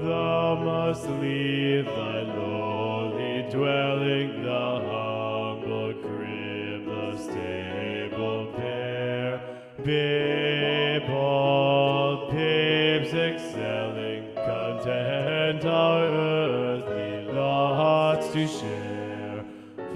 Thou must leave thy lowly dwelling, the humble crib, the stable pair. Babe, all babes excelling, content our earthly lots to share.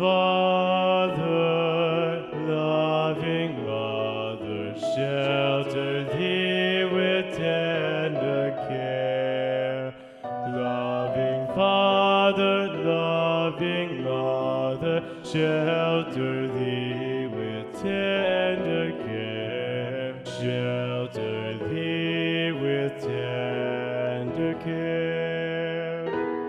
Father, loving mother, shelter thee with tender care. Loving Father, loving mother, shelter thee with tender care. Shelter thee with tender care.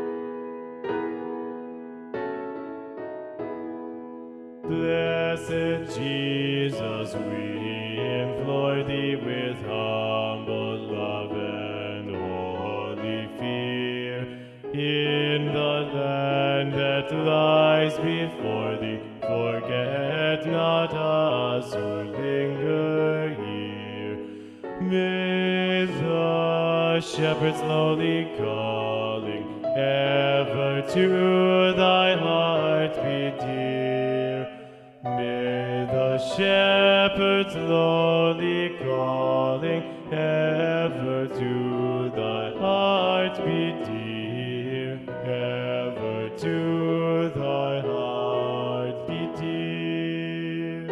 Blessed Jesus, we implore thee with humble love and holy fear. In the land that lies before thee, forget not us who linger here. May the shepherd's lowly calling ever to thy heart be dear. May the shepherd's lowly calling ever to thy heart be dear. Ever to thy heart be dear.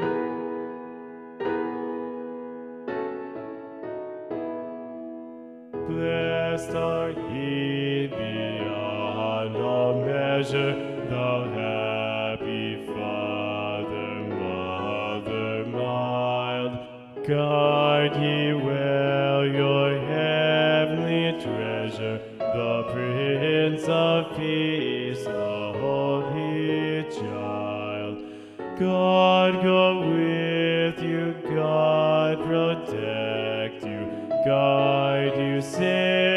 Blessed are ye beyond all measure, thou happy Father, Mother mild. Guard ye well your heavenly treasure, the Prince of Peace, the Holy Child. God go with you, God protect you, guide you, save